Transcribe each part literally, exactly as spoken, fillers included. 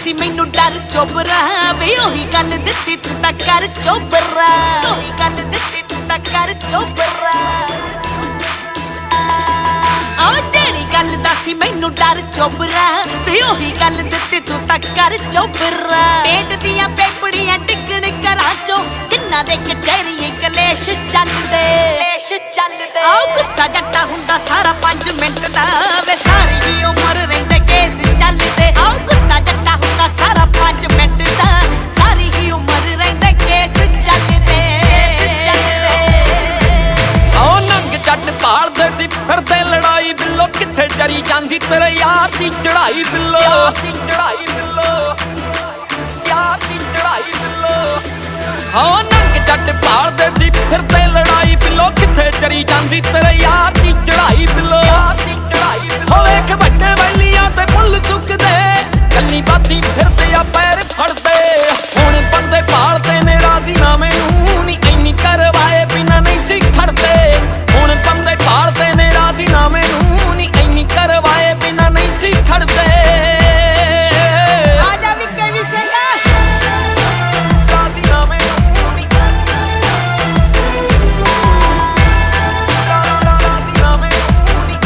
ਸੀ ਮੈਨੂੰ ਡਰ ਚੋਬਰਾ ਵੇ ਉਹੀ ਗੱਲ ਦਿੱਤੀ ਤੂੰ ਤਾਂ ਕਰ ਚੋਬਰਾ ਉਹੀ ਗੱਲ ਦਿੱਤੀ ਤੂੰ ਤਾਂ ਕਰ ਚੋਬਰਾ ਆ ਜਿਹੜੀ ਗੱਲ ਦਾ ਸੀ ਮੈਨੂੰ ਡਰ ਚੋਬਰਾ ਵੇ ਉਹੀ ਗੱਲ ਦਿੱਤੀ ਤੂੰ ਤਾਂ ਕਰ ਚੋਬਰਾ ਪੇਟ ਦੀਆਂ ਪੇਪੜੀਆਂ ਡਿੱਗਣ ਘਰਾਂ ਚੋਂ ਜਿੰਨਾ ਦੇ ਕਚਹਿਰੀਏ ਕਲੇਸ਼ ਚੱਲਦੇ ਕਲੇਸ਼ ਚੱਲਦੇ ਆਓ ਗੁੱਸਾ ਜੱਟਾ ਹੁੰਦਾ ਸਾਰਾ ਪੰਜ ਮਿੰਟ ਦਾ ਵੇ ਸਾਰੀ ਹੀ ਉਮਰ ਰਹਿੰਦੇ ਕੇਸ ਚੱਲਦੇ ਆਓ ਗੁੱਸਾ ਜੱਟਾ ਹੁੰਦਾ ਸਾਰਾ ਪੰਜ ਮਿੰਟ ਦਾ ਸਾਰੀ ਹੀ ਉਮਰ ਰਹਿੰਦੇ ਕੇਸ ਚੱਲਦੇ ਆਓ ਨੰਗ ਜੱਟ ਭਾਲਦੇ ਸੀ ਫਿਰਦੇ ਲੜਾਈ ਬਿੱਲੋ ਕਿੱਥੇ ਜਰੀ ਜਾਂਦੀ ਤੇਰੇ ਯਾਰ ਦੀ ਚੜਾਈ ਬਿੱਲੋ ਯਾਰ ਦੀ ਚੜਾਈ ਬਿੱਲੋ ਯਾਰ ਦੀ ਚੜਾਈ ਬਿੱਲੋ ਹਾਂ ਨੰਗ ਜੱਟ ਭਾਲਦੇ ਸੀ ਫਿਰਦੇ ਲੜਾਈ ਬਿੱਲੋ ਕਿੱਥੇ ਜਰੀ ਜਾਂਦੀ ਤੇਰੇ ਯਾਰ ਦੀ ਚੜਾਈ ਬਿੱਲੋ ਯਾਰ ਦੀ ਚੜਾਈ ਬਿੱਲੋ ਵੇਖ ਵੱਡੇ ਵੈਲੀਆਂ ਤੇ ਫੁੱਲ ਸੁੱਕਦੇ ਕੱਲੀ ਬਾਤੀ ਫਿਰਦੇ ਆ ਪੈਰ ਫੜਦੇ ਹੁਣ ਬੰਦੇ ਭਾਲਦੇ ਨੇ ਰਾਜ਼ੀਨਾਮੇ ਨੂੰ ਨੀ ਇੰਨੀ ਕਰਵਾਏ ਬਿਨਾ ਨਹੀਂ ਸੀ ਖੜਦੇ ਹੁਣ ਬੰਦੇ ਭਾਲਦੇ ਨੇ ਰਾਜ਼ੀਨਾਮੇ ਨੂੰ ਨੀ ਇੰਨੀ ਕਰਵਾਏ ਬਿਨਾ ਨਹੀਂ ਸੀ ਖੜਦੇ ਆਜਾ ਵਿਕੇ ਵੀ ਸਿੰਘਾ ਰਾਜ਼ੀਨਾਮੇ ਨੂੰ ਨੀ ਰਾਜ਼ੀਨਾਮੇ ਨੂੰ ਨੀ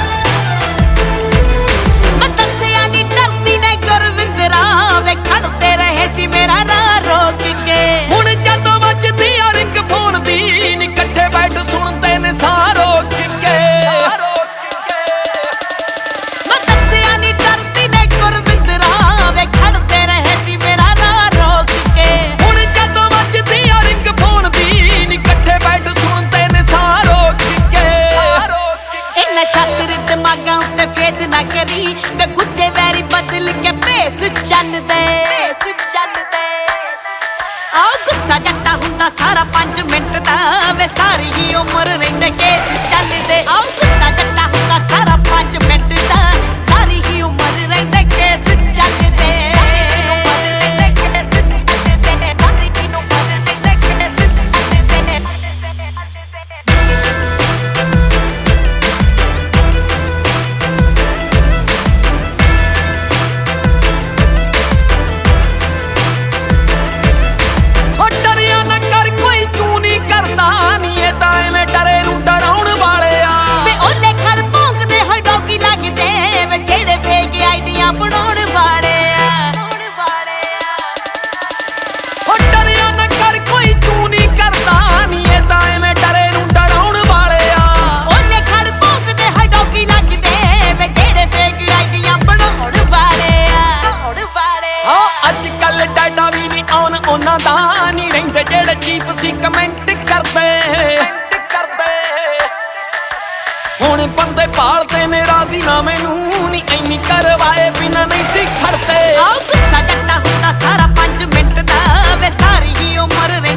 ਮੈਂ ਦੱਸਿਆ ਨੀ ਡਰਦੀ ਨੇ ਗੁਰਵਿੰਦਰਾ ਵੇ ਖੜਦੇ ਰਹੇ ਸੀ ਮੇਰਾ ਰਾਹ ਰੋਕ ਕੇ ਹੁਣ ਜਦੋਂ ਵੱਜਦੀ ਆ ਰਿੰਗ ਫੋਨ ਦੀ ਨੀ ਇਕੱਠੇ ਬੈਠ ਸੁਣਦੇ ਨੇ ਸਾਰੋ ਕਿੱਕੇ ਮੈਂ ਦੱਸਿਆ ਨੀ ਡਰਦੀ ਨੇ ਗੁਰਵਿੰਦਰਾ ਵੇ ਖੜਦੇ ਰਹੇ ਸੀ ਮੇਰਾ ਰਾਹ ਰੋਕ ਕੇ ਹੁਣ ਜਦੋਂ ਵੱਜਦੀ ਆ ਰਿੰਗ ਫੋਨ ਦੀ ਨੀ ਇਕੱਠੇ ਬੈਠ ਸੁਣਦੇ ਨੇ ਸਾਰੋ ਕਿੱਕੇ ਇੰਨਾ ਸ਼ਾਤਰ ਦਿਮਾਗਾਂ ਉੱਤੇ ਫੇਟ ਨਾ ਕਰੀ ਵੇ ਗੁੱਜੇ ਵੈਰੀ ਬਦਲ ਕੇ ਭੇਸ ਚੱਲਦੇ ਚੱਲਦੇ ਆਓ ਗੁੱਸਾ ਜੱਟਾ ਹੁੰਦਾ ਸਾਰਾ ਪੰਜ ਮਿੰਟ ਦਾ ਵੇ ਸਾਰੀ ਹੀ ਉਮਰ ਰਹਿੰਦੇ ਕੇਸ ਚੱਲਦੇ ਆਓ ਗੁੱਸਾ ਜੱਟਾ ਹੁੰਦਾ ਸਾਰਾ ਪੰਜ ਮਿੰਟ ਦਾ ਸਾਰੀ ਹੀ ਉਮਰ ਰਹਿੰਦੇ ਕੇਸ ਚੱਲਦੇ ਓ ਡਰਿਆ ਨਾ ਕਰ ਕੋਈ ਚੂੰ ਨੀ ਕਰਦਾ ਨੀ ਇਹ ਤਾਂ ਐਵੇਂ ਡਰੇ ਨੂੰ ਡਰਾਉਣ ਵਾਲੇ ਆ ਵੇ ਓਲੇ ਖੜ ਭੌਂਕਦੇ ਹੋਏ ਡੋਗੀ ਲੱਗਦੇ ਵੇ ਜਿਹੜੇ ਫੇਕ ਆਈਡੀਆਂ ਬਣਾਉਣ ਵਾਲੇ ਆ ਓ ਡਰਿਆ ਨਾ ਕਰ ਕੋਈ ਚੂੰ ਨੀ ਕਰਦਾ ਨੀ ਇਹ ਤਾਂ ਐਵੇਂ ਡਰੇ ਨੂੰ ਡਰਾਉਣ ਵਾਲੇ ਆ ਓਲੇ ਖੜ ਭੌਂਕਦੇ ਹੋਏ ਡੋਗੀ ਲੱਗਦੇ ਵੇ ਜਿਹੜੇ ਫੇਕ ਆਈਡੀਆਂ ਬਣਾਉਣ ਵਾਲੇ ਆ ਹਾਂ ਅੱਜ ਕੱਲ ਡਾਟਾ ਵੀ ਨਹੀਂ ਆਉਣ ਉਹਨਾਂ ਦਾ ਨਹੀਂ ਰਹਿੰਦੇ ਜਿਹੜੇ ਚੀਪ ਸੀ ਕਮੈਂਟ ਕਰਦੇ ਹੁਣ ਬੰਦੇ ਭਾਲਦੇ ਨੇ ਰਾਜ਼ੀਨਾਮੇ ਨੂੰ ਨਹੀਂ ਇੰਨੀ ਕਰਵਾਏ ਬਿਨਾ ਨਹੀਂ ਸੀ ਖੜਦੇ ਆਓ ਗੁੱਸਾ ਜੱਟਾ ਹੁੰਦਾ ਸਾਰਾ ਪੰਜ ਮਿੰਟ ਦਾ ਵੇ ਸਾਰੀ ਹੀ ਉਮਰ